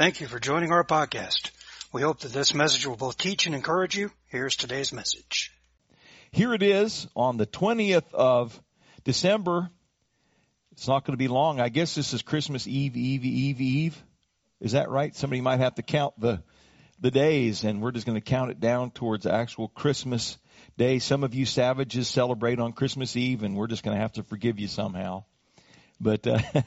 Thank you for joining our podcast. We hope that this message will both teach and encourage you. Here's today's message. Here it is on the 20th of December. It's not going to be long. I guess this is Christmas Eve. Is that right? Somebody might have to count the days, and we're just going to count it down towards actual Christmas Day. Some of you savages celebrate on Christmas Eve, and we're just going to have to forgive you somehow. But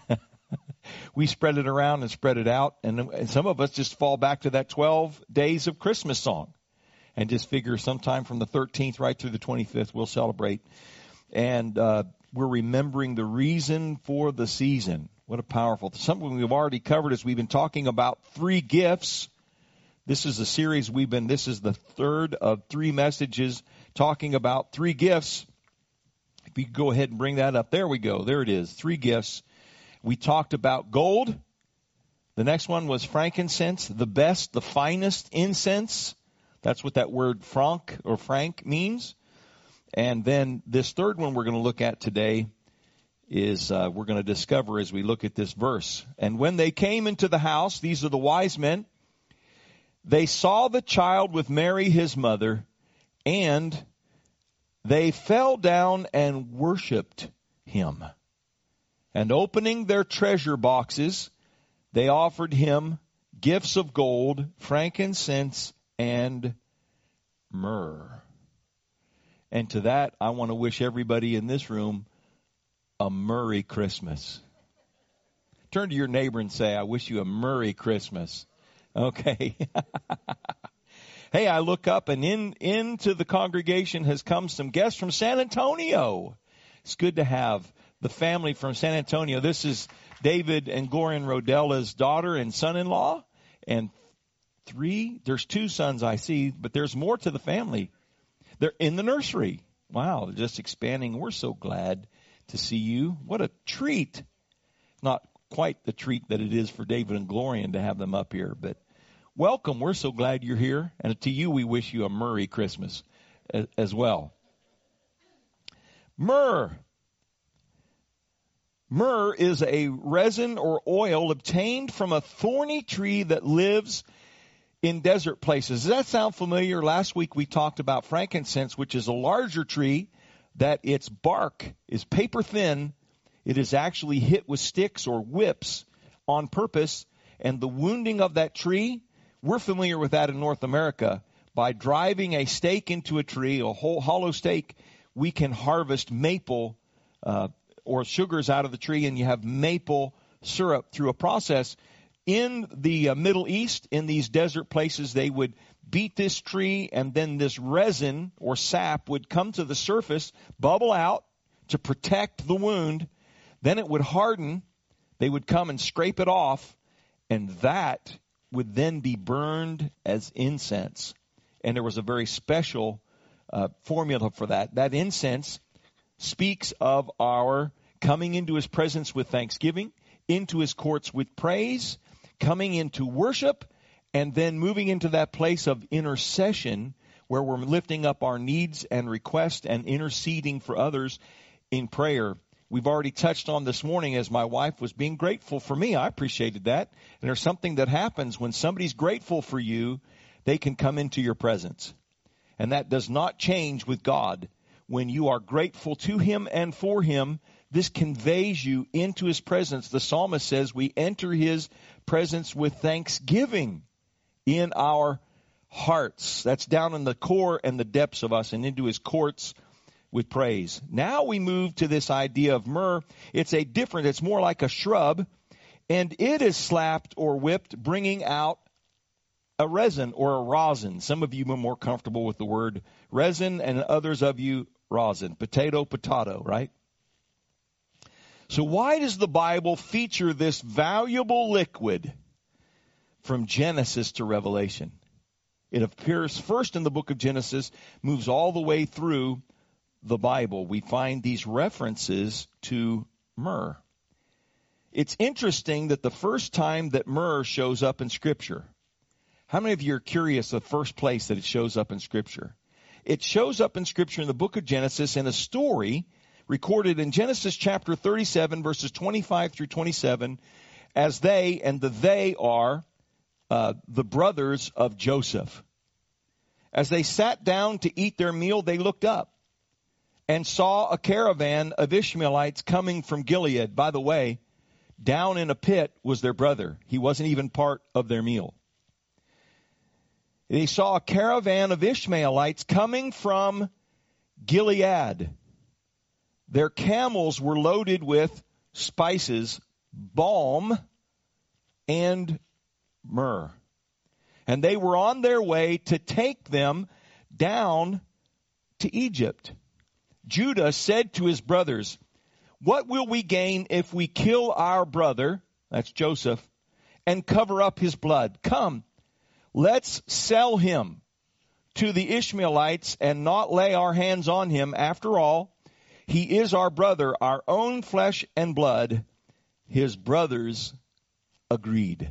we spread it around and spread it out, and some of us just fall back to that 12 days of Christmas song and just figure sometime from the 13th right through the 25th we'll celebrate. And we're remembering the reason for the season. What a powerful, something we've already covered as we've been talking about three gifts. This is a series this is the third of three messages talking about three gifts. If you could go ahead and bring that up. There we go. There it is. Three gifts. We talked about gold. The next one was frankincense, the best, the finest incense. That's what that word frank means. And then this third one we're going to look at today is we're going to discover as we look at this verse. And when they came into the house, these are the wise men, they saw the child with Mary his mother, and they fell down and worshiped him. And opening their treasure boxes, they offered him gifts of gold, frankincense, and myrrh. And to that, I want to wish everybody in this room a Merry Christmas. Turn to your neighbor and say, I wish you a Merry Christmas. Okay. Hey, I look up and into the congregation has come some guests from San Antonio. It's good to have the family from San Antonio. This is David and Gloria Rodella's daughter and son-in-law. And there's two sons I see, but there's more to the family. They're in the nursery. Wow, they're just expanding. We're so glad to see you. What a treat. Not quite the treat that it is for David and Gloria to have them up here, but welcome. We're so glad you're here. And to you, we wish you a Merry Christmas as well. Myrrh. Myrrh is a resin or oil obtained from a thorny tree that lives in desert places. Does that sound familiar? Last week we talked about frankincense, which is a larger tree that its bark is paper thin. It is actually hit with sticks or whips on purpose. And the wounding of that tree, we're familiar with that in North America. By driving a stake into a tree, a whole hollow stake, we can harvest maple or sugars out of the tree, and you have maple syrup through a process. In the Middle East, in these desert places, they would beat this tree, and then this resin or sap would come to the surface, bubble out to protect the wound. Then it would harden. They would come and scrape it off, and that would then be burned as incense. And there was a very special formula for that. That incense speaks of our coming into his presence with thanksgiving, into his courts with praise, coming into worship, and then moving into that place of intercession where we're lifting up our needs and requests and interceding for others in prayer. We've already touched on this morning as my wife was being grateful for me. I appreciated that. And there's something that happens when somebody's grateful for you, they can come into your presence. And that does not change with God. When you are grateful to him and for him, this conveys you into his presence. The psalmist says we enter his presence with thanksgiving in our hearts. That's down in the core and the depths of us, and into his courts with praise. Now we move to this idea of myrrh. It's more like a shrub, and it is slapped or whipped, bringing out a resin or a rosin. Some of you are more comfortable with the word resin, and others of you rosin. Potato, right? So why does the Bible feature this valuable liquid from Genesis to Revelation? It appears first in the book of Genesis, moves all the way through the Bible. We find these references to myrrh. It's interesting that the first time that myrrh shows up in Scripture, how many of you are curious the first place that it shows up in Scripture? It shows up in Scripture in the book of Genesis in a story recorded in Genesis chapter 37, verses 25 through 27, as they, and the they are the brothers of Joseph. As they sat down to eat their meal, they looked up and saw a caravan of Ishmaelites coming from Gilead. By the way, down in a pit was their brother. He wasn't even part of their meal. They saw a caravan of Ishmaelites coming from Gilead. Their camels were loaded with spices, balm, and myrrh. And they were on their way to take them down to Egypt. Judah said to his brothers, "What will we gain if we kill our brother," that's Joseph, "and cover up his blood? Come, let's sell him to the Ishmaelites and not lay our hands on him. After all, he is our brother, our own flesh and blood." His brothers agreed.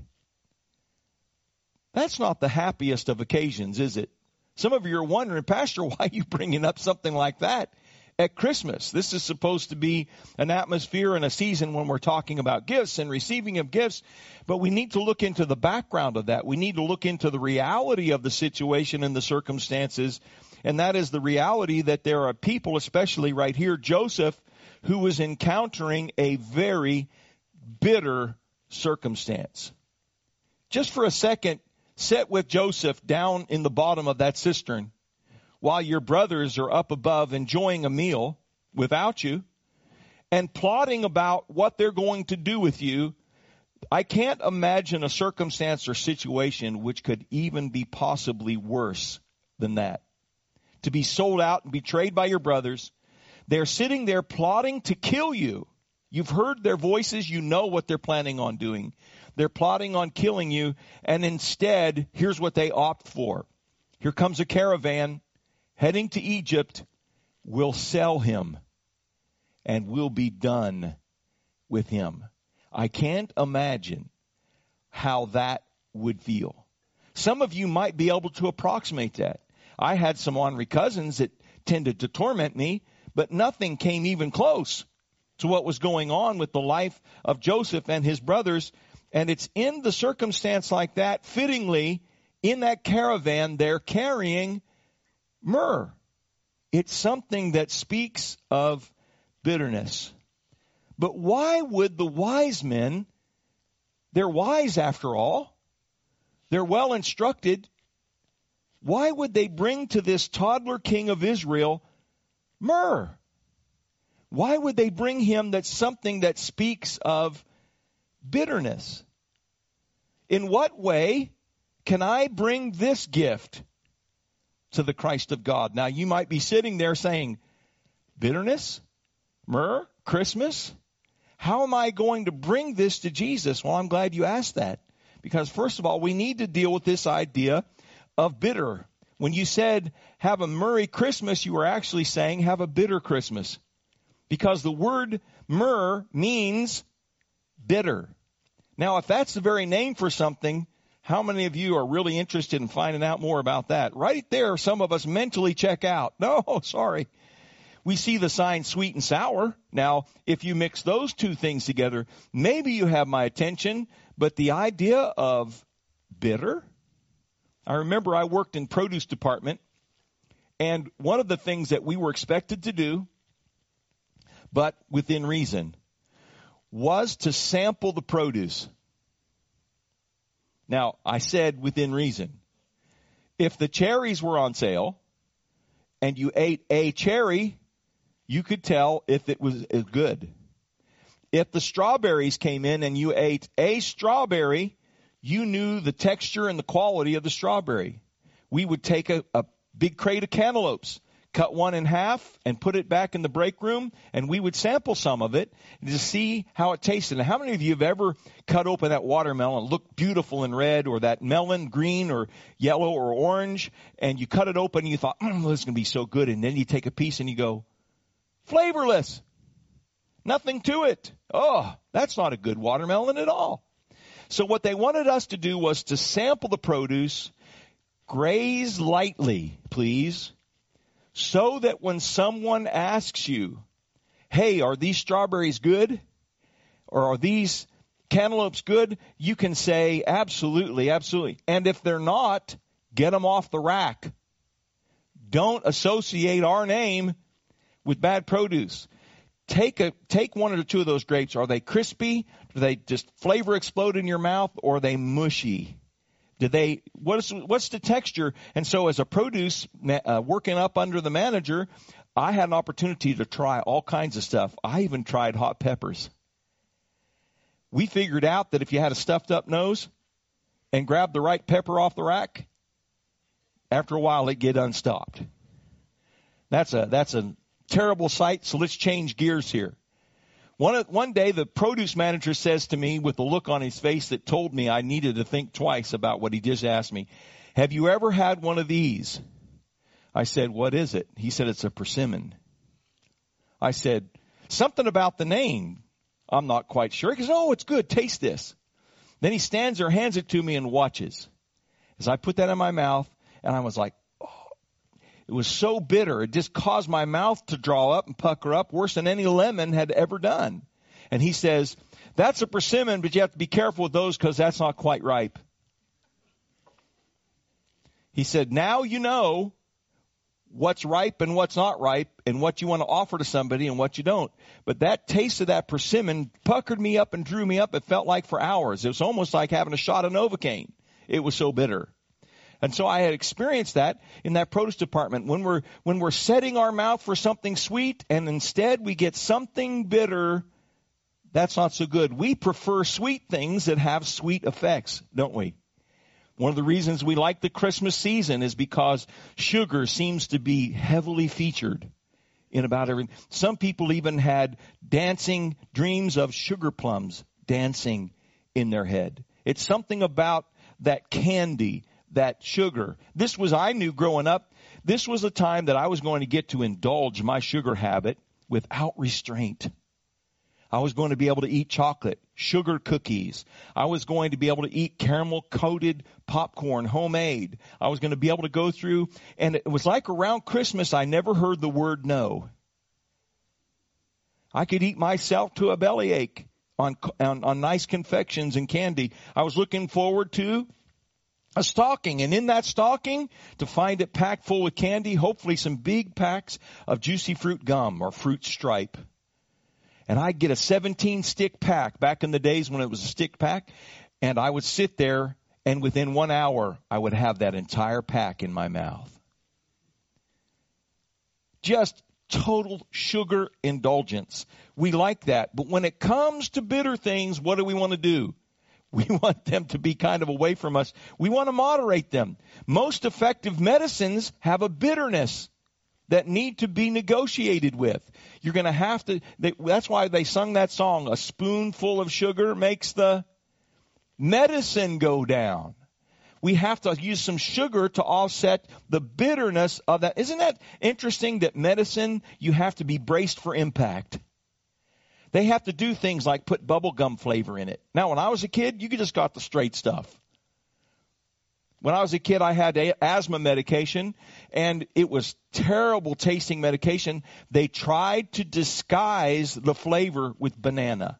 That's not the happiest of occasions, is it? Some of you are wondering, "Pastor, why are you bringing up something like that at Christmas? This is supposed to be an atmosphere and a season when we're talking about gifts and receiving of gifts." But we need to look into the background of that. We need to look into the reality of the situation and the circumstances. And that is the reality that there are people, especially right here, Joseph, who was encountering a very bitter circumstance. Just for a second, sit with Joseph down in the bottom of that cistern while your brothers are up above enjoying a meal without you and plotting about what they're going to do with you. I can't imagine a circumstance or situation which could even be possibly worse than that. To be sold out and betrayed by your brothers. They're sitting there plotting to kill you. You've heard their voices. You know what they're planning on doing. They're plotting on killing you. And instead, here's what they opt for. Here comes a caravan heading to Egypt. We'll sell him and we'll be done with him. I can't imagine how that would feel. Some of you might be able to approximate that. I had some ornery cousins that tended to torment me, but nothing came even close to what was going on with the life of Joseph and his brothers. And it's in the circumstance like that, fittingly, in that caravan, they're carrying myrrh. It's something that speaks of bitterness. But why would the wise men, they're wise after all, they're well instructed, why would they bring to this toddler king of Israel myrrh? Why would they bring him that's something that speaks of bitterness? In what way can I bring this gift to the Christ of God? Now, you might be sitting there saying, bitterness? Myrrh? Christmas? How am I going to bring this to Jesus? Well, I'm glad you asked that. Because first of all, we need to deal with this idea of bitter. When you said have a Merry Christmas, you were actually saying have a bitter Christmas. Because the word myrrh means bitter. Now, if that's the very name for something, how many of you are really interested in finding out more about that? Right there, some of us mentally check out. No, sorry. We see the sign sweet and sour. Now, if you mix those two things together, maybe you have my attention. But the idea of bitter? I remember I worked in produce department, and one of the things that we were expected to do, but within reason, was to sample the produce. Now, I said within reason. If the cherries were on sale and you ate a cherry, you could tell if it was good. If the strawberries came in and you ate a strawberry, you knew the texture and the quality of the strawberry. We would take a big crate of cantaloupes, cut one in half, and put it back in the break room, and we would sample some of it to see how it tasted. Now, how many of you have ever cut open that watermelon, looked beautiful and red, or that melon, green or yellow or orange, and you cut it open and you thought, this is going to be so good, and then you take a piece and you go, flavorless, nothing to it. Oh, that's not a good watermelon at all. So what they wanted us to do was to sample the produce, graze lightly, please, so that when someone asks you, hey, are these strawberries good? Or are these cantaloupe's good, you can say absolutely, absolutely. And if they're not, get them off the rack. Don't associate our name with bad produce. Take one or two of those grapes. Are they crispy? Do they just flavor explode in your mouth? Or are they mushy? What's the texture? And so as a produce, working up under the manager, I had an opportunity to try all kinds of stuff. I even tried hot peppers. We figured out that if you had a stuffed up nose and grabbed the right pepper off the rack, after a while it'd get unstopped. That's a terrible sight, so let's change gears here. One day the produce manager says to me with a look on his face that told me I needed to think twice about what he just asked me, have you ever had one of these? I said, what is it? He said, it's a persimmon. I said, something about the name. I'm not quite sure. He goes, oh, it's good. Taste this. Then he stands there, hands it to me, and watches. As I put that in my mouth, and I was like, oh, it was so bitter. It just caused my mouth to draw up and pucker up worse than any lemon had ever done. And he says, that's a persimmon, but you have to be careful with those because that's not quite ripe. He said, now you know what's ripe and what's not ripe and what you want to offer to somebody and what you don't. But that taste of that persimmon puckered me up and drew me up. It felt like for hours. It was almost like having a shot of Novocaine. It was so bitter. And so I had experienced that in that produce department. When we're setting our mouth for something sweet and instead we get something bitter, that's not so good. We prefer sweet things that have sweet effects, don't we? One of the reasons we like the Christmas season is because sugar seems to be heavily featured in about everything. Some people even had dancing dreams of sugar plums dancing in their head. It's something about that candy, that sugar. I knew growing up, this was a time that I was going to get to indulge my sugar habit without restraint. I was going to be able to eat chocolate, sugar cookies. I was going to be able to eat caramel-coated popcorn, homemade. I was going to be able to go through, and it was like around Christmas, I never heard the word no. I could eat myself to a bellyache on nice confections and candy. I was looking forward to a stocking, and in that stocking, to find it packed full of candy, hopefully some big packs of juicy fruit gum or fruit stripe. And I'd get a 17-stick pack back in the days when it was a stick pack, and I would sit there, and within 1 hour, I would have that entire pack in my mouth. Just total sugar indulgence. We like that. But when it comes to bitter things, what do we want to do? We want them to be kind of away from us. We want to moderate them. Most effective medicines have a bitterness that need to be negotiated with. You're going to have to, that's why they sung that song, a spoonful of sugar makes the medicine go down. We have to use some sugar to offset the bitterness of that. Isn't that interesting that medicine, you have to be braced for impact? They have to do things like put bubble gum flavor in it. Now, when I was a kid, you just got the straight stuff. When I was a kid, I had asthma medication, and it was terrible tasting medication. They tried to disguise the flavor with banana.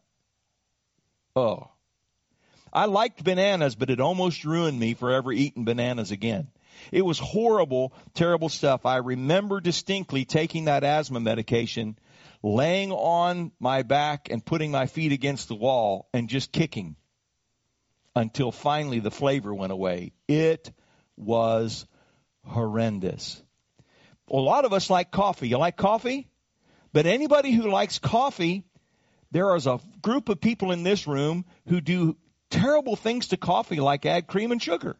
Oh. I liked bananas, but it almost ruined me for ever eating bananas again. It was horrible, terrible stuff. I remember distinctly taking that asthma medication, laying on my back and putting my feet against the wall and just kicking until finally the flavor went away. It was horrendous. A lot of us like coffee. You like coffee? But anybody who likes coffee, there is a group of people in this room who do terrible things to coffee, like add cream and sugar.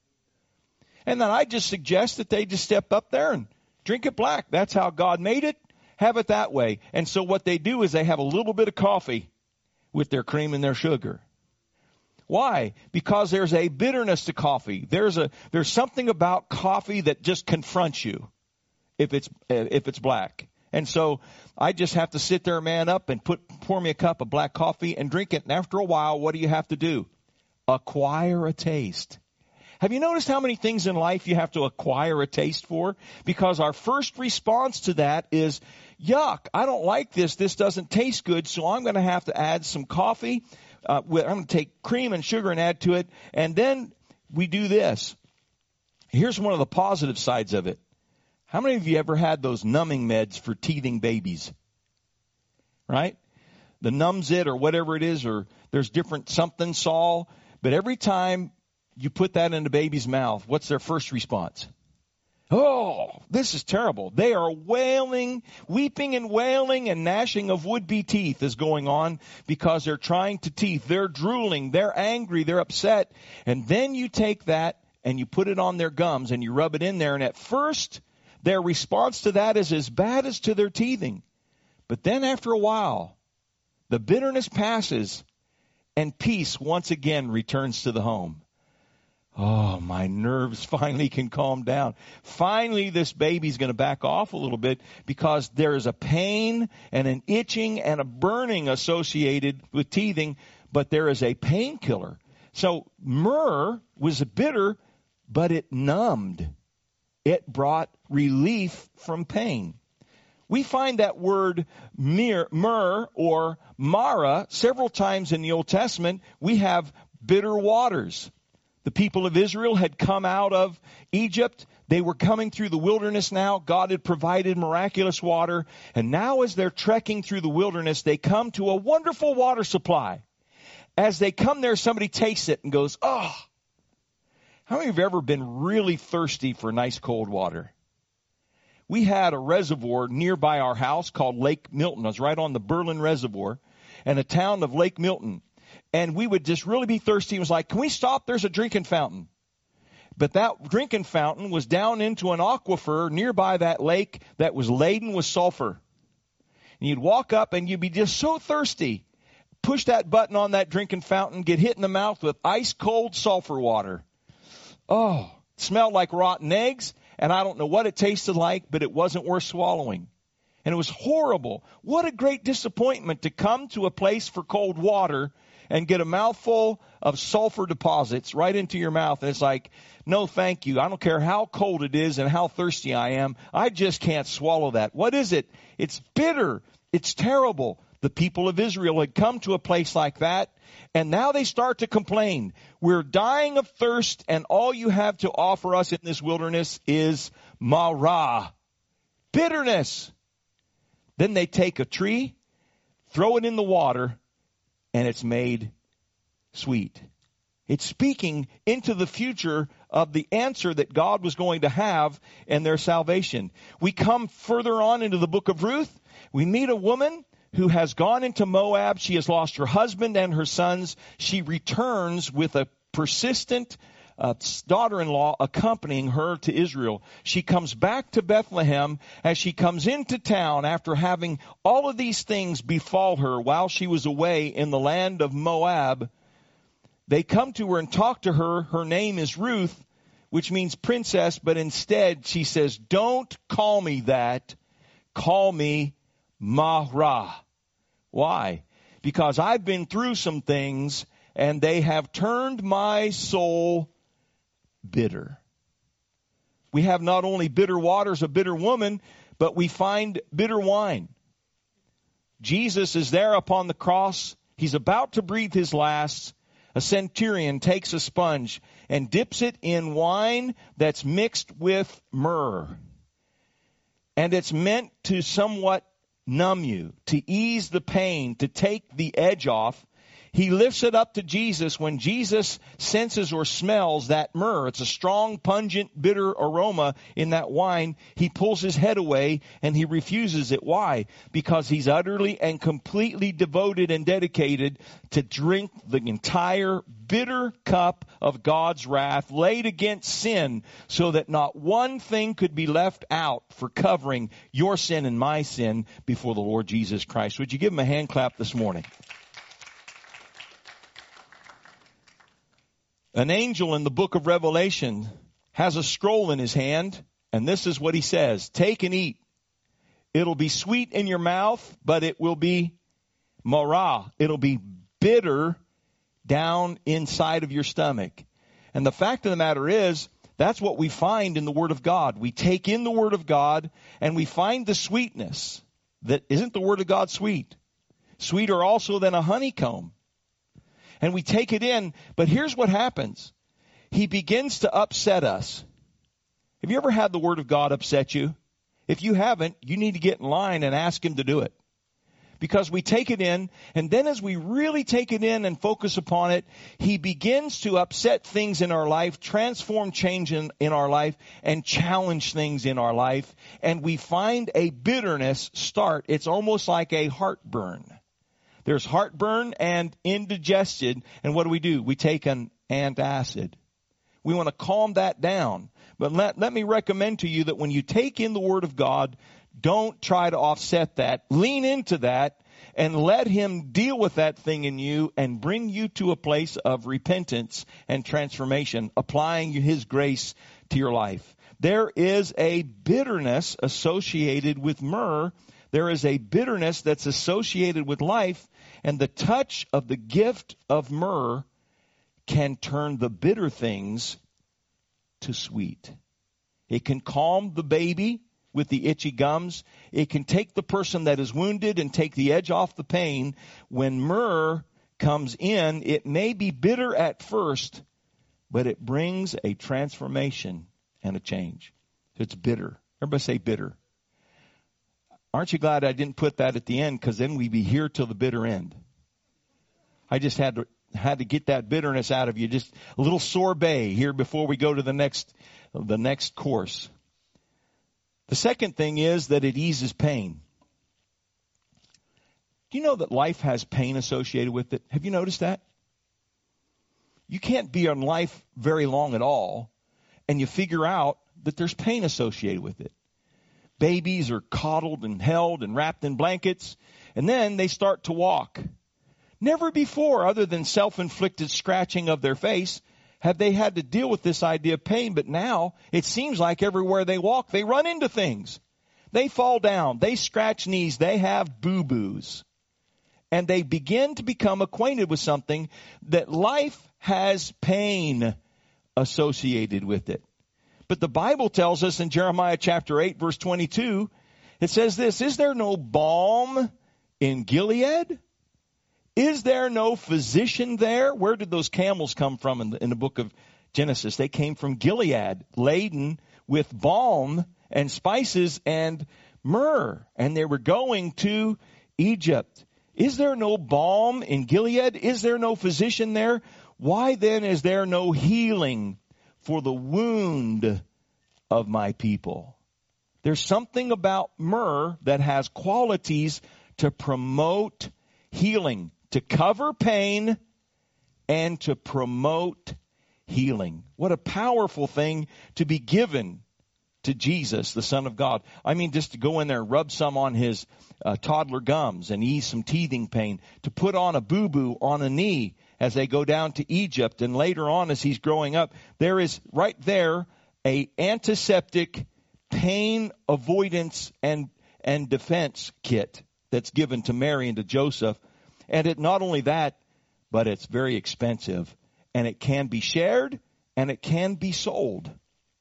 And then I just suggest that they just step up there and drink it black. That's how God made it. Have it that way. And so what they do is they have a little bit of coffee with their cream and their sugar. Why? Because there's a bitterness to coffee. There's something about coffee that just confronts you if it's black. And so I just have to sit there, man up, and pour me a cup of black coffee and drink it. And after a while, what do you have to do? Acquire a taste. Have you noticed how many things in life you have to acquire a taste for? Because our first response to that is, yuck, I don't like this. This doesn't taste good, so I'm going to have to add some coffee, I'm going to take cream and sugar and add to it. And then we do this. Here's one of the positive sides of it. How many of you ever had those numbing meds for teething babies? Right? The Numbzit or whatever it is, or there's different something, Sol. But every time you put that in the baby's mouth, what's their first response? Oh, this is terrible. They are wailing, weeping and wailing, and gnashing of would-be teeth is going on because they're trying to teeth. They're drooling. They're angry. They're upset. And then you take that and you put it on their gums and you rub it in there. And at first, their response to that is as bad as to their teething. But then after a while, the bitterness passes and peace once again returns to the home. Oh, my nerves finally can calm down. Finally, this baby's going to back off a little bit because there is a pain and an itching and a burning associated with teething, but there is a painkiller. So myrrh was bitter, but it numbed. It brought relief from pain. We find that word myrrh or mara several times in the Old Testament. We have bitter waters. The people of Israel had come out of Egypt. They were coming through the wilderness now. God had provided miraculous water. And now as they're trekking through the wilderness, they come to a wonderful water supply. As they come there, somebody tastes it and goes, oh. How many of you have ever been really thirsty for nice cold water? We had a reservoir nearby our house called Lake Milton. It was right on the Berlin Reservoir and a town of Lake Milton. And we would just really be thirsty. It was like, can we stop? There's a drinking fountain. But that drinking fountain was down into an aquifer nearby that lake that was laden with sulfur. And you'd walk up and you'd be just so thirsty. Push that button on that drinking fountain, get hit in the mouth with ice cold sulfur water. Oh, it smelled like rotten eggs. And I don't know what it tasted like, but it wasn't worth swallowing. And it was horrible. What a great disappointment to come to a place for cold water and get a mouthful of sulfur deposits right into your mouth. And it's like, no, thank you. I don't care how cold it is and how thirsty I am. I just can't swallow that. What is it? It's bitter. It's terrible. The people of Israel had come to a place like that, and now they start to complain. We're dying of thirst, and all you have to offer us in this wilderness is marah, bitterness. Then they take a tree, throw it in the water, and it's made sweet. It's speaking into the future of the answer that God was going to have in their salvation. We come further on into the book of Ruth. We meet a woman who has gone into Moab. She has lost her husband and her sons. She returns with a persistent daughter-in-law accompanying her to Israel. She comes back to Bethlehem. As she comes into town after having all of these things befall her while she was away in the land of Moab, they come to her and talk to her. Her name is Ruth, which means princess, but instead she says, don't call me that. Call me Marah. Why? Because I've been through some things and they have turned my soul bitter. We have not only bitter waters, a bitter woman, but we find bitter wine. Jesus is there upon the cross. He's about to breathe his last. A centurion takes a sponge and dips it in wine that's mixed with myrrh. And it's meant to somewhat numb you, to ease the pain, to take the edge off. He lifts it up to Jesus. When Jesus senses or smells that myrrh, it's a strong, pungent, bitter aroma in that wine, he pulls his head away and he refuses it. Why? Because he's utterly and completely devoted and dedicated to drink the entire bitter cup of God's wrath laid against sin, so that not one thing could be left out for covering your sin and my sin before the Lord Jesus Christ. Would you give him a hand clap this morning? An angel in the book of Revelation has a scroll in his hand, and this is what he says: take and eat. It'll be sweet in your mouth, but it will be marah. It'll be bitter down inside of your stomach. And the fact of the matter is, that's what we find in the Word of God. We take in the Word of God, and we find the sweetness. That isn't the Word of God sweet? Sweeter also than a honeycomb. and we take it in. But here's what happens. He begins to upset us. Have you ever had the Word of God upset you? If you haven't, you need to get in line and ask Him to do it. Because we take it in, and then as we really take it in and focus upon it, He begins to upset things in our life, transform change in our life, and challenge things in our life. And we find a bitterness start. It's almost like a heartburn. There's heartburn and indigestion. And what do? We take an antacid. We want to calm that down. But let me recommend to you that when you take in the Word of God, don't try to offset that. Lean into that and let Him deal with that thing in you and bring you to a place of repentance and transformation, applying His grace to your life. There is a bitterness associated with myrrh. There is a bitterness that's associated with life, and the touch of the gift of myrrh can turn the bitter things to sweet. It can calm the baby with the itchy gums. It can take the person that is wounded and take the edge off the pain. When myrrh comes in, it may be bitter at first, but it brings a transformation and a change. It's bitter. Everybody say bitter. Aren't you glad I didn't put that at the end? Because then we'd be here till the bitter end. I just had to get that bitterness out of you. Just a little sorbet here before we go to the next course. The second thing is that it eases pain. Do you know that life has pain associated with it? Have you noticed that? You can't be on life very long at all, and you figure out that there's pain associated with it. Babies are coddled and held and wrapped in blankets, and then they start to walk. Never before, other than self-inflicted scratching of their face, have they had to deal with this idea of pain. But now it seems like everywhere they walk, they run into things. They fall down. They scratch knees. They have boo-boos. And they begin to become acquainted with something that life has pain associated with it. But the Bible tells us in Jeremiah chapter 8, verse 22, it says this, "Is there no balm in Gilead? Is there no physician there?" Where did those camels come from in the book of Genesis? They came from Gilead, laden with balm and spices and myrrh. And they were going to Egypt. Is there no balm in Gilead? Is there no physician there? Why then is there no healing for the wound of my people? There's something about myrrh that has qualities to promote healing, to cover pain, and to promote healing. What a powerful thing to be given to Jesus, the Son of God. I mean, just to go in there and rub some on his toddler gums and ease some teething pain, to put on a boo-boo on a knee as they go down to Egypt, and later on as he's growing up. There is right there a antiseptic pain avoidance and defense kit that's given to Mary and to Joseph. And it not only that, but it's very expensive. And it can be shared and it can be sold.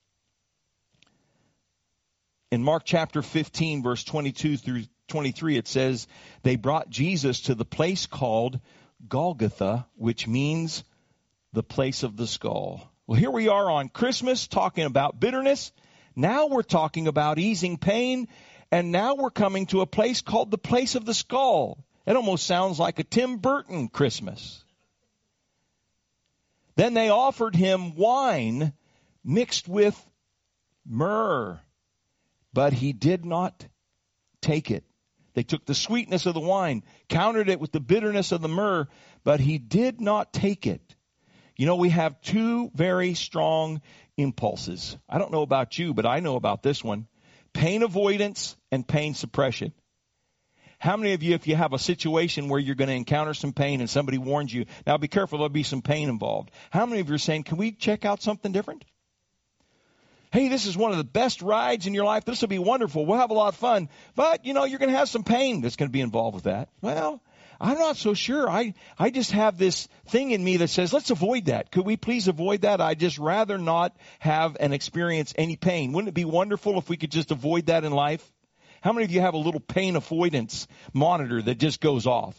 In Mark chapter 15, verse 22 through 23, it says, "They brought Jesus to the place called Golgotha," which means the place of the skull. Well, here we are on Christmas talking about bitterness. Now we're talking about easing pain. And now we're coming to a place called the place of the skull. It almost sounds like a Tim Burton Christmas. Then they offered him wine mixed with myrrh, but he did not take it. They took the sweetness of the wine, countered it with the bitterness of the myrrh, but he did not take it. You know, we have two very strong impulses. I don't know about you, but I know about this one. Pain avoidance and pain suppression. How many of you, if you have a situation where you're going to encounter some pain and somebody warns you, now be careful, there'll be some pain involved. How many of you are saying, can we check out something different? Hey, this is one of the best rides in your life. This will be wonderful. We'll have a lot of fun. But, you know, you're going to have some pain that's going to be involved with that. Well, I'm not so sure. I just have this thing in me that says, let's avoid that. Could we please avoid that? I'd just rather not have and experience any pain. Wouldn't it be wonderful if we could just avoid that in life? How many of you have a little pain avoidance monitor that just goes off?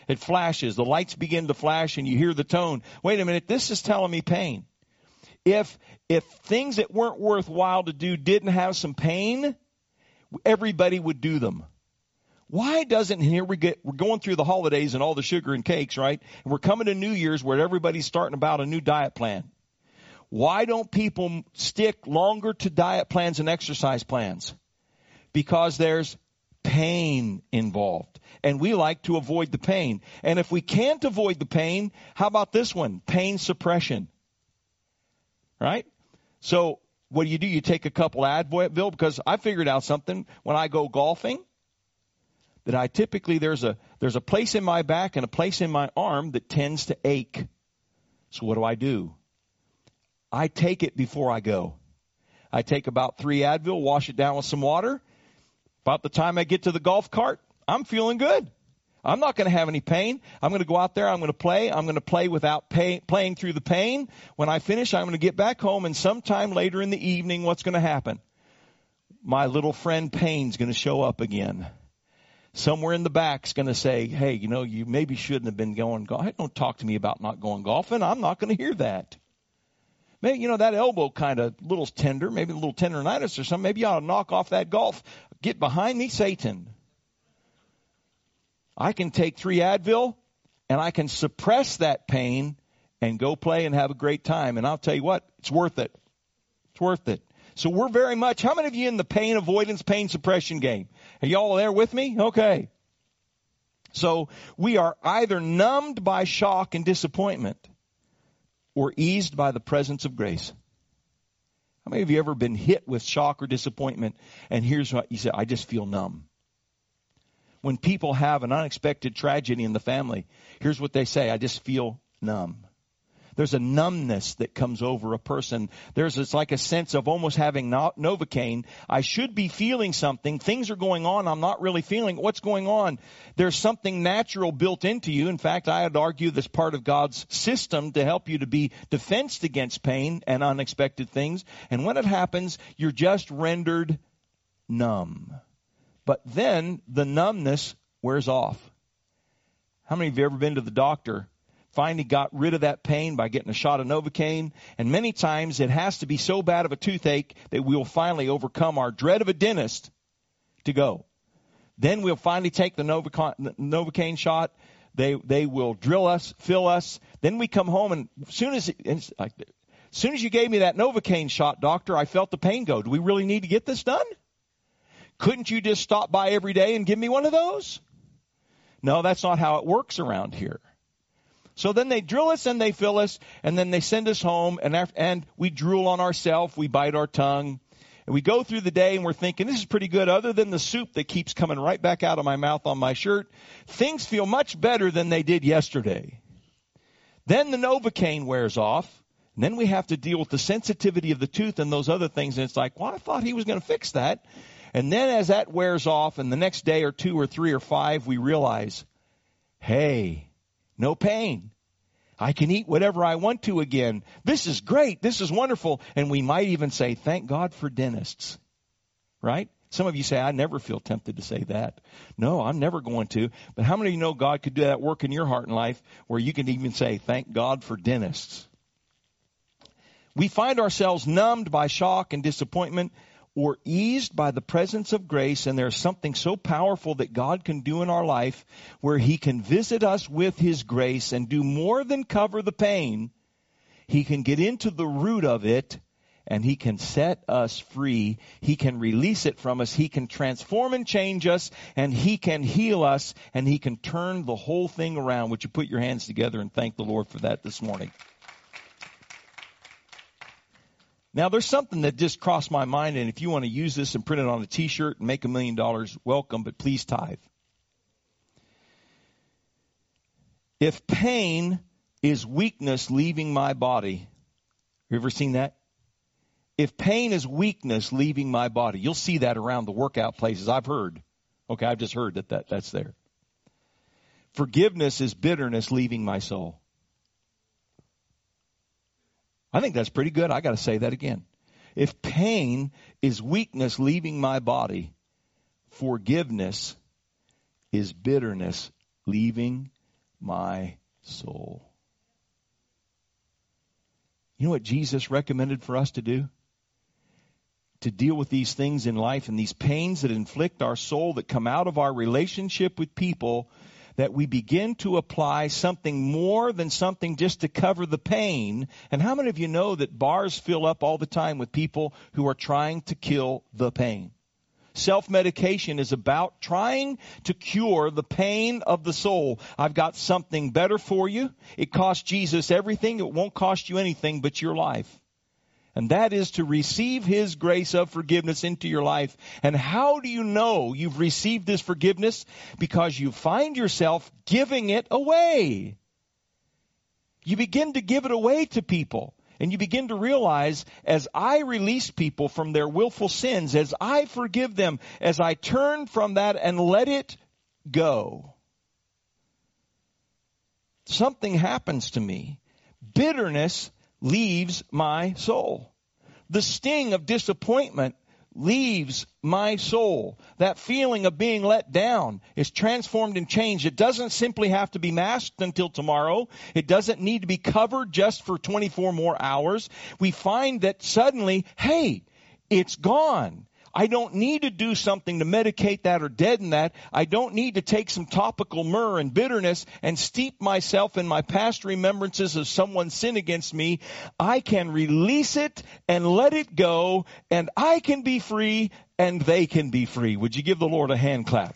It flashes. The lights begin to flash and you hear the tone. Wait a minute, this is telling me pain. If things that weren't worthwhile to do didn't have some pain, everybody would do them. Why doesn't, we're going through the holidays and all the sugar and cakes, right? And we're coming to New Year's where everybody's starting about a new diet plan. Why don't people stick longer to diet plans and exercise plans? Because there's pain involved. And we like to avoid the pain. And if we can't avoid the pain, how about this one? Pain suppression. Right? So what do? You take a couple Advil, because I figured out something when I go golfing, that I typically, there's a place in my back and a place in my arm that tends to ache. So what do? I take it before I go. I take about 3 Advil, wash it down with some water. About the time I get to the golf cart, I'm feeling good. I'm not going to have any pain. I'm going to go out there. I'm going to play. I'm going to play without playing through the pain. When I finish, I'm going to get back home, and sometime later in the evening, what's going to happen? My little friend pain's going to show up again. Somewhere in the back's going to say, hey, you maybe shouldn't have been going golf. Don't talk to me about not going golfing. I'm not going to hear that. Maybe, that elbow kind of little tender, maybe a little tendonitis or something. Maybe you ought to knock off that golf. Get behind me, Satan. I can take 3 Advil and I can suppress that pain and go play and have a great time. And I'll tell you what, it's worth it. It's worth it. So we're very much, how many of you in the pain avoidance, pain suppression game? Are y'all there with me? Okay. So we are either numbed by shock and disappointment or eased by the presence of grace. How many of you ever been hit with shock or disappointment, and here's what you say, I just feel numb? When people have an unexpected tragedy in the family, here's what they say, I just feel numb. There's a numbness that comes over a person. It's like a sense of almost having Novocaine. I should be feeling something. Things are going on. I'm not really feeling what's going on. There's something natural built into you. In fact, I would argue that's part of God's system to help you to be defensed against pain and unexpected things. And when it happens, you're just rendered numb. But then the numbness wears off. How many of you have ever been to the doctor? Finally got rid of that pain by getting a shot of Novocaine. And many times it has to be so bad of a toothache that we will finally overcome our dread of a dentist to go. Then we'll finally take the Novocaine shot. They will drill us, fill us. Then we come home, and as soon as you gave me that Novocaine shot, doctor, I felt the pain go. Do we really need to get this done? Couldn't you just stop by every day and give me one of those? No, that's not how it works around here. So then they drill us and they fill us, and then they send us home, and we drool on ourselves, we bite our tongue, and we go through the day and we're thinking, this is pretty good, other than the soup that keeps coming right back out of my mouth on my shirt. Things feel much better than they did yesterday. Then the Novocaine wears off, and then we have to deal with the sensitivity of the tooth and those other things, and it's like, well, I thought he was going to fix that. And then as that wears off, and the next day or 2 or 3 or 5, we realize, hey, no pain. I can eat whatever I want to again. This is great. This is wonderful. And we might even say, thank God for dentists. Right? Some of you say, I never feel tempted to say that. No, I'm never going to. But how many of you know God could do that work in your heart and life where you can even say, thank God for dentists? We find ourselves numbed by shock and disappointment, or eased by the presence of grace, and there's something so powerful that God can do in our life where he can visit us with his grace and do more than cover the pain. He can get into the root of it, and he can set us free. He can release it from us. He can transform and change us, and he can heal us, and he can turn the whole thing around. Would you put your hands together and thank the Lord for that this morning? Now, there's something that just crossed my mind, and if you want to use this and print it on a T-shirt and make $1 million, welcome, but please tithe. If pain is weakness leaving my body, you ever seen that? If pain is weakness leaving my body, you'll see that around the workout places. I've heard. Okay, I've just heard that's there. Forgiveness is bitterness leaving my soul. I think that's pretty good. I got to say that again. If pain is weakness leaving my body, forgiveness is bitterness leaving my soul. You know what Jesus recommended for us to do? To deal with these things in life and these pains that inflict our soul, that come out of our relationship with people, that we begin to apply something more than something just to cover the pain. And how many of you know that bars fill up all the time with people who are trying to kill the pain? Self-medication is about trying to cure the pain of the soul. I've got something better for you. It cost Jesus everything. It won't cost you anything but your life. And that is to receive His grace of forgiveness into your life. And how do you know you've received this forgiveness? Because you find yourself giving it away. You begin to give it away to people. And you begin to realize, as I release people from their willful sins, as I forgive them, as I turn from that and let it go, something happens to me. Bitterness leaves my soul. The sting of disappointment leaves my soul. That feeling of being let down is transformed and changed. It doesn't simply have to be masked until tomorrow. It doesn't need to be covered just for 24 more hours. We find that suddenly, hey, it's gone. I don't need to do something to medicate that or deaden that. I don't need to take some topical myrrh and bitterness and steep myself in my past remembrances of someone's sin against me. I can release it and let it go, and I can be free and they can be free. Would you give the Lord a hand clap?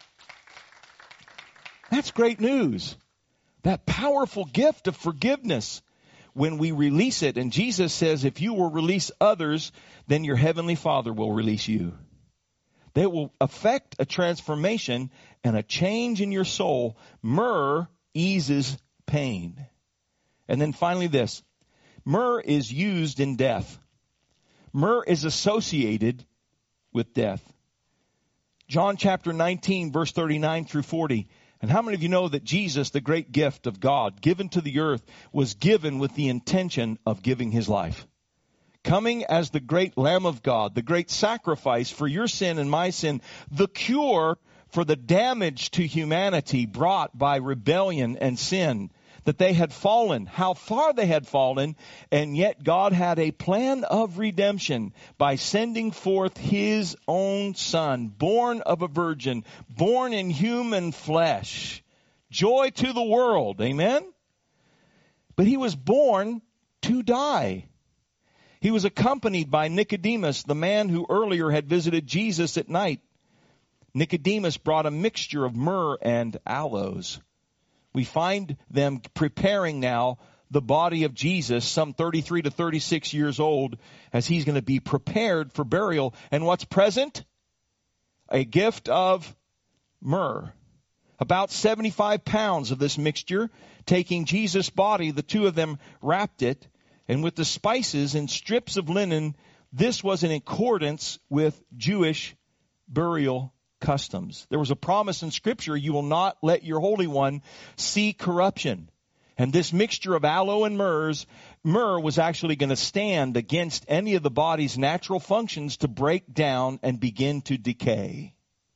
That's great news. That powerful gift of forgiveness. When we release it, and Jesus says, if you will release others, then your heavenly Father will release you. They will affect a transformation and a change in your soul. Myrrh eases pain. And then finally this, myrrh is used in death. Myrrh is associated with death. John chapter 19, verse 39 through 40. And how many of you know that Jesus, the great gift of God, given to the earth, was given with the intention of giving His life? Coming as the great Lamb of God, the great sacrifice for your sin and my sin, the cure for the damage to humanity brought by rebellion and sin, that they had fallen, how far they had fallen, and yet God had a plan of redemption by sending forth His own Son, born of a virgin, born in human flesh. Joy to the world, amen? But He was born to die. He was accompanied by Nicodemus, the man who earlier had visited Jesus at night. Nicodemus brought a mixture of myrrh and aloes. We find them preparing now the body of Jesus, some 33 to 36 years old, as He's going to be prepared for burial. And what's present? A gift of myrrh. About 75 pounds of this mixture, taking Jesus' body, the two of them wrapped it, and with the spices and strips of linen, this was in accordance with Jewish burial customs. There was a promise in Scripture, you will not let your Holy One see corruption. And this mixture of aloe and myrrh was actually going to stand against any of the body's natural functions to break down and begin to decay.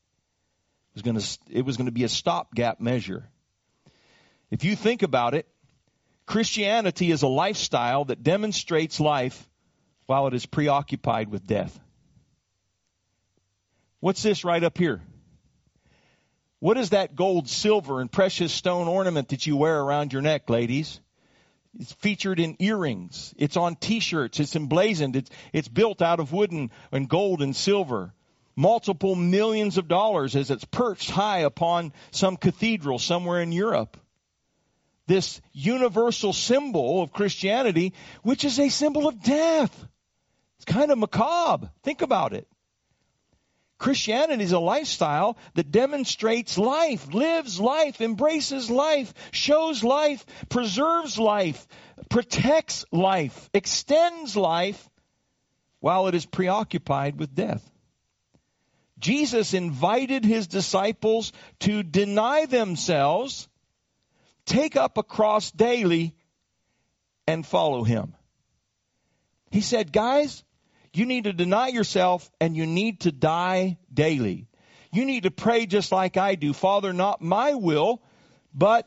It was going to be a stopgap measure. If you think about it, Christianity is a lifestyle that demonstrates life while it is preoccupied with death. What's this right up here? What is that gold, silver, and precious stone ornament that you wear around your neck, ladies? It's featured in earrings. It's on T-shirts. It's emblazoned. It's built out of wood and gold and silver. Multiple millions of dollars as it's perched high upon some cathedral somewhere in Europe. This universal symbol of Christianity, which is a symbol of death. It's kind of macabre. Think about it. Christianity is a lifestyle that demonstrates life, lives life, embraces life, shows life, preserves life, protects life, extends life while it is preoccupied with death. Jesus invited His disciples to deny themselves, take up a cross daily, and follow Him. He said, guys, you need to deny yourself and you need to die daily. You need to pray just like I do. Father, not my will, but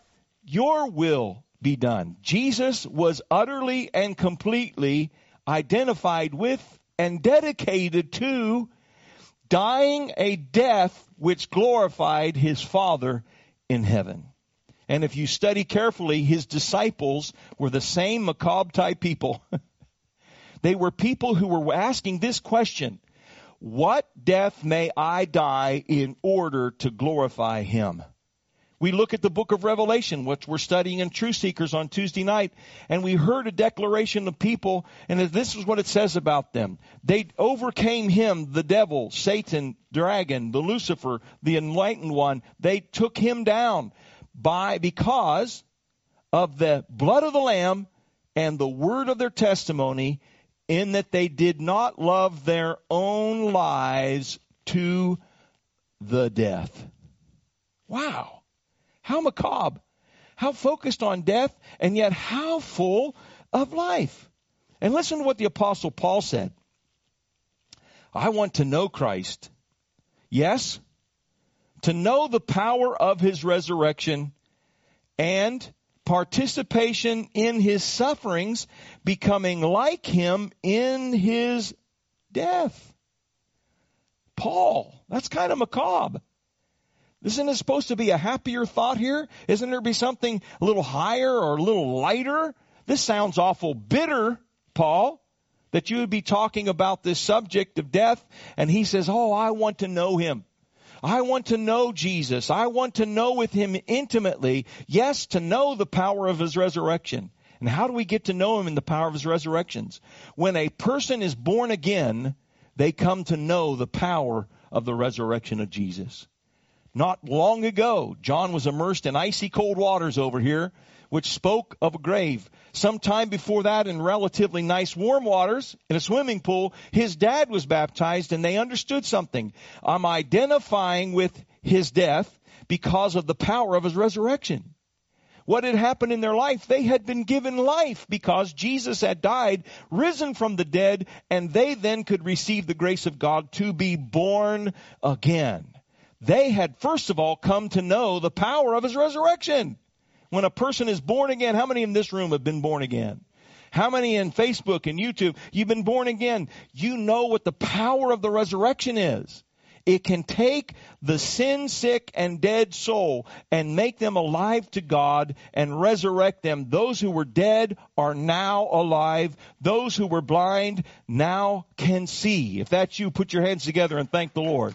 your will be done. Jesus was utterly and completely identified with and dedicated to dying a death which glorified his Father in heaven. And if you study carefully, his disciples were the same macabre type people. They were people who were asking this question: what death may I die in order to glorify him? We look at the book of Revelation, which we're studying in Truth Seekers on Tuesday night, and we heard a declaration of people, and this is what it says about them. They overcame him, the devil, Satan, dragon, the Lucifer, the enlightened one. They took him down because of the blood of the Lamb and the word of their testimony, in that they did not love their own lives to the death. Wow. How macabre. How focused on death, and yet how full of life. And listen to what the Apostle Paul said. I want to know Christ. Yes, to know the power of his resurrection and participation in his sufferings, becoming like him in his death. Paul, that's kind of macabre. Isn't it supposed to be a happier thought here? Isn't there be something a little higher or a little lighter? This sounds awful bitter, Paul, that you would be talking about this subject of death. And he says, oh, I want to know him. I want to know Jesus. I want to know with him intimately. Yes, to know the power of his resurrection. And how do we get to know him in the power of his resurrections? When a person is born again, they come to know the power of the resurrection of Jesus. Not long ago, John was immersed in icy cold waters over here, which spoke of a grave. Sometime before that, in relatively nice warm waters, in a swimming pool, his dad was baptized, and they understood something. I'm identifying with his death because of the power of his resurrection. What had happened in their life? They had been given life because Jesus had died, risen from the dead, and they then could receive the grace of God to be born again. They had, first of all, come to know the power of his resurrection. When a person is born again, how many in this room have been born again? How many in Facebook and YouTube, you've been born again? You know what the power of the resurrection is. It can take the sin-sick and dead soul and make them alive to God and resurrect them. Those who were dead are now alive. Those who were blind now can see. If that's you, put your hands together and thank the Lord.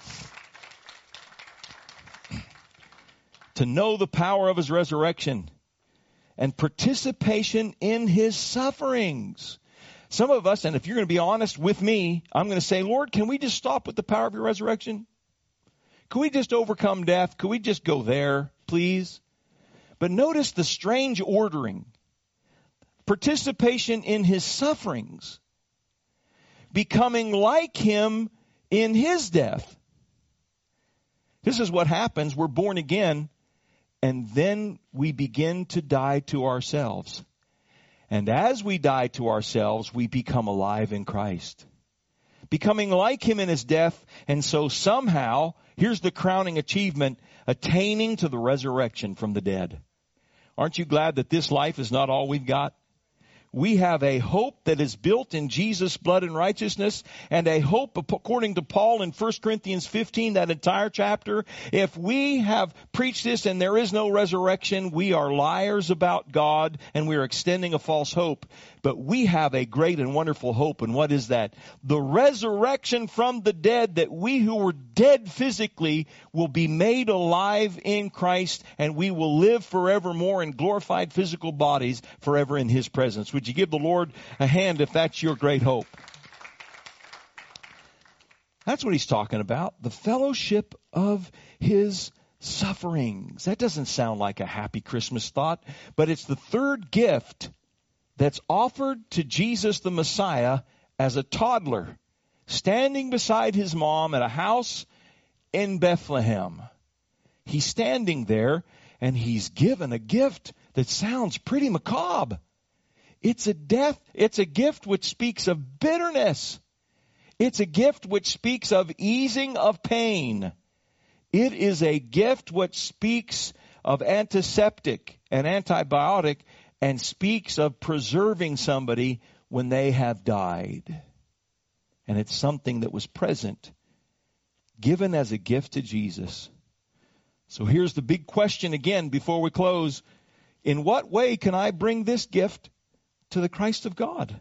To know the power of his resurrection and participation in his sufferings. Some of us, and if you're going to be honest with me, I'm going to say, Lord, can we just stop with the power of your resurrection? Can we just overcome death? Can we just go there, please? But notice the strange ordering. Participation in his sufferings. Becoming like him in his death. This is what happens. We're born again. And then we begin to die to ourselves. And as we die to ourselves, we become alive in Christ. Becoming like him in his death, and so somehow, here's the crowning achievement, attaining to the resurrection from the dead. Aren't you glad that this life is not all we've got? We have a hope that is built in Jesus' blood and righteousness, and a hope, according to Paul in 1 Corinthians 15, that entire chapter. If we have preached this and there is no resurrection, we are liars about God, and we are extending a false hope. But we have a great and wonderful hope, and what is that? The resurrection from the dead, that we who were dead physically will be made alive in Christ, and we will live forevermore in glorified physical bodies forever in his presence. Would you give the Lord a hand if that's your great hope? That's what he's talking about. The fellowship of his sufferings. That doesn't sound like a happy Christmas thought, but it's the third gift that's offered to Jesus the Messiah as a toddler, standing beside his mom at a house in Bethlehem. He's standing there, and he's given a gift that sounds pretty macabre. It's a gift which speaks of bitterness. It's a gift which speaks of easing of pain. It is a gift which speaks of antiseptic and antibiotic and speaks of preserving somebody when they have died. And it's something that was present, given as a gift to Jesus. So here's the big question again before we close. In what way can I bring this gift to the Christ of God?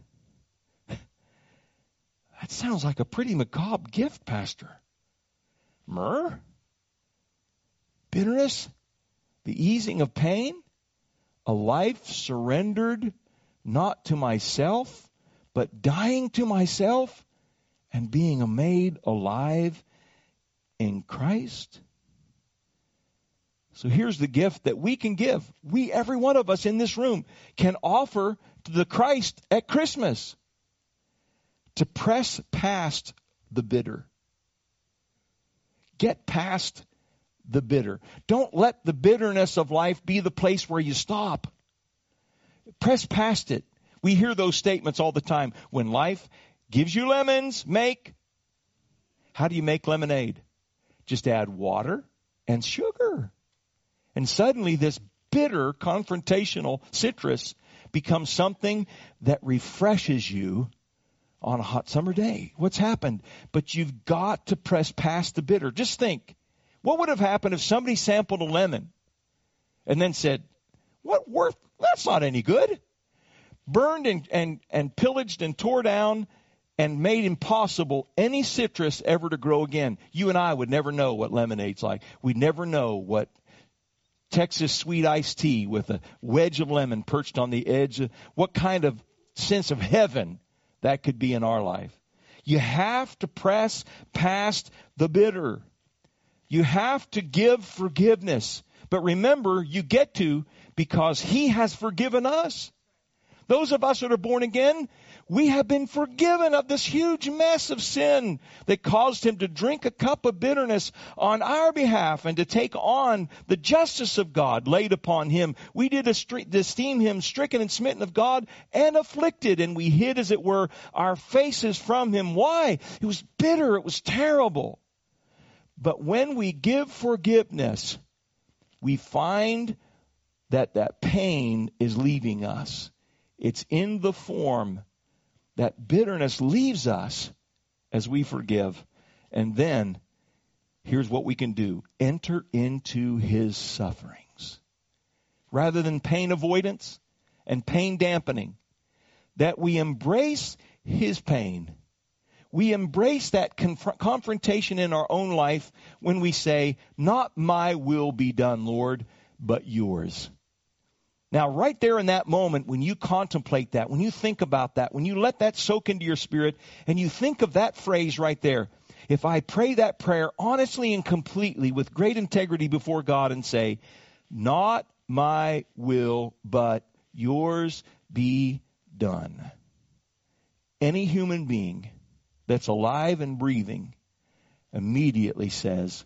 That sounds like a pretty macabre gift, Pastor. Myrrh? Bitterness? The easing of pain? A life surrendered not to myself, but dying to myself and being made alive in Christ? So here's the gift that we can give. We, every one of us in this room, can offer to the Christ at Christmas to press past the bitter. Get past the bitter. Don't let the bitterness of life be the place where you stop. Press past it. We hear those statements all the time. When life gives you lemons, make. How do you make lemonade? Just add water and sugar. And suddenly this bitter, confrontational citrus becomes something that refreshes you on a hot summer day. What's happened? But you've got to press past the bitter. Just think, what would have happened if somebody sampled a lemon and then said, that's not any good. Burned and pillaged and tore down and made impossible any citrus ever to grow again. You and I would never know what lemonade's like. We'd never know what Texas sweet iced tea with a wedge of lemon perched on the edge. What kind of sense of heaven that could be in our life. You have to press past the bitter. You have to give forgiveness. But remember, you get to because He has forgiven us. Those of us that are born again, we have been forgiven of this huge mess of sin that caused Him to drink a cup of bitterness on our behalf and to take on the justice of God laid upon Him. We did esteem Him stricken and smitten of God and afflicted, and we hid, as it were, our faces from Him. Why? It was bitter. It was terrible. But when we give forgiveness, we find that pain is leaving us. It's in the form that bitterness leaves us as we forgive. And then, here's what we can do. Enter into His sufferings. Rather than pain avoidance and pain dampening, that we embrace His pain. We embrace that confrontation in our own life when we say, not my will be done, Lord, but yours. Now, right there in that moment, when you contemplate that, when you think about that, when you let that soak into your spirit, and you think of that phrase right there, if I pray that prayer honestly and completely with great integrity before God and say, not my will, but yours be done. Any human being that's alive and breathing immediately says,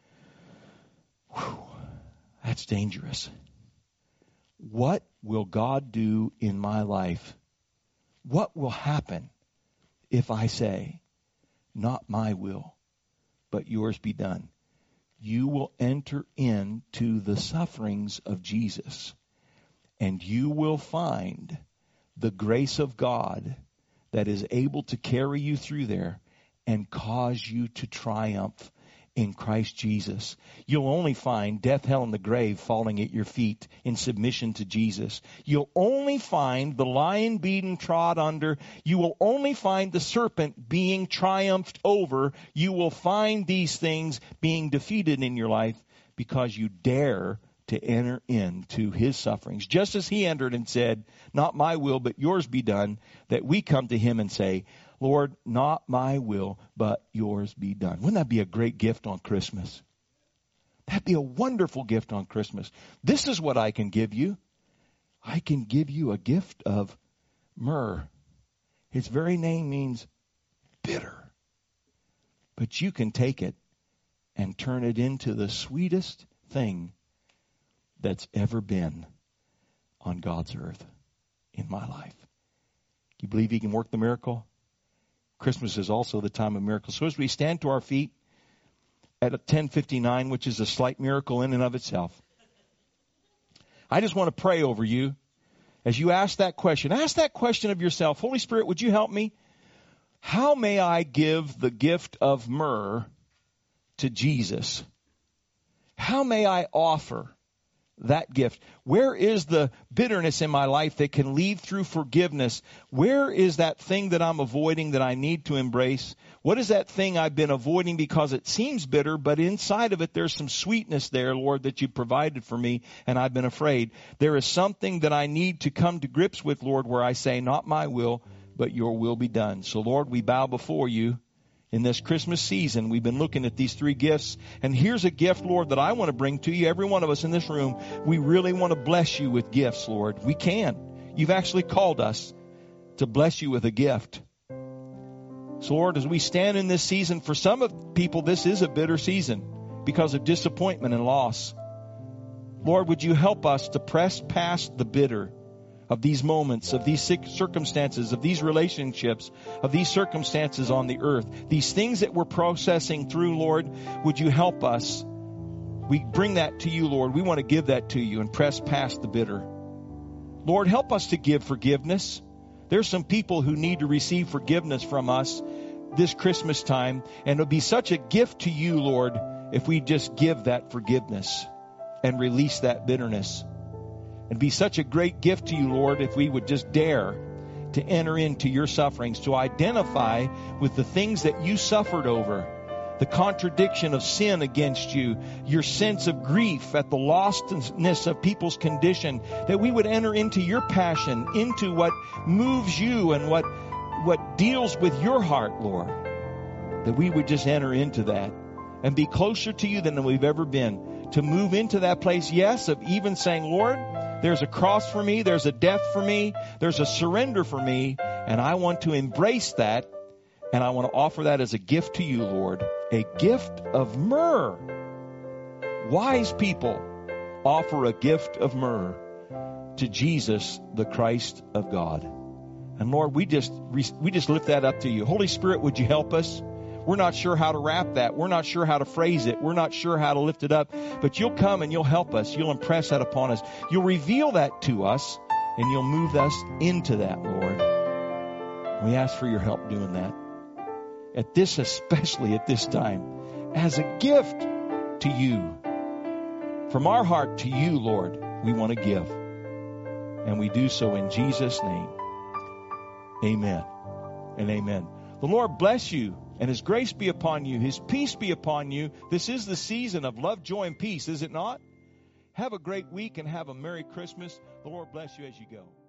that's dangerous. What will God do in my life? What will happen if I say, not my will, but yours be done? You will enter into the sufferings of Jesus, and you will find the grace of God that is able to carry you through there and cause you to triumph in Christ Jesus. You'll only find death, hell, and the grave falling at your feet in submission to Jesus. You'll only find the lion beaten, trod under. You will only find the serpent being triumphed over. You will find these things being defeated in your life because you dare to enter into His sufferings. Just as He entered and said, not my will, but yours be done, that we come to Him and say, Lord, not my will, but yours be done. Wouldn't that be a great gift on Christmas? That'd be a wonderful gift on Christmas. This is what I can give you. I can give you a gift of myrrh. Its very name means bitter. But you can take it and turn it into the sweetest thing that's ever been on God's earth in my life. You believe He can work the miracle? Christmas is also the time of miracles. So as we stand to our feet at 10:59, which is a slight miracle in and of itself, I just want to pray over you as you ask that question. Ask that question of yourself. Holy Spirit, would you help me? How may I give the gift of myrrh to Jesus? How may I offer that gift? Where is the bitterness in my life that can lead through forgiveness? Where is that thing that I'm avoiding that I need to embrace? What is that thing I've been avoiding because it seems bitter, but inside of it there's some sweetness there, Lord, that you provided for me, and I've been afraid. There is something that I need to come to grips with, Lord, where I say, not my will, but your will be done. So, Lord, we bow before you. In this Christmas season, we've been looking at these 3 gifts. And here's a gift, Lord, that I want to bring to you. Every one of us in this room, we really want to bless you with gifts, Lord. We can. You've actually called us to bless you with a gift. So, Lord, as we stand in this season, for some of people, this is a bitter season because of disappointment and loss. Lord, would you help us to press past the bitter of these moments, of these circumstances, of these relationships, of these circumstances on the earth, these things that we're processing through, Lord, would you help us? We bring that to you, Lord. We want to give that to you and press past the bitter. Lord, help us to give forgiveness. There's some people who need to receive forgiveness from us this Christmas time, and it'll be such a gift to you, Lord, if we just give that forgiveness and release that bitterness. It'd be such a great gift to you, Lord, if we would just dare to enter into your sufferings, to identify with the things that you suffered over, the contradiction of sin against you, your sense of grief at the lostness of people's condition, that we would enter into your passion, into what moves you and what deals with your heart, Lord, that we would just enter into that and be closer to you than we've ever been, to move into that place, yes, of even saying, Lord, there's a cross for me, there's a death for me, there's a surrender for me, and I want to embrace that, and I want to offer that as a gift to you, Lord, a gift of myrrh. Wise people offer a gift of myrrh to Jesus, the Christ of God. And Lord, we just lift that up to you. Holy Spirit, would you help us? We're not sure how to wrap that. We're not sure how to phrase it. We're not sure how to lift it up. But you'll come and you'll help us. You'll impress that upon us. You'll reveal that to us, and you'll move us into that, Lord. We ask for your help doing that. Especially at this time, as a gift to you. From our heart to you, Lord, we want to give. And we do so in Jesus' name. Amen and amen. The Lord bless you, and His grace be upon you. His peace be upon you. This is the season of love, joy, and peace, is it not? Have a great week and have a Merry Christmas. The Lord bless you as you go.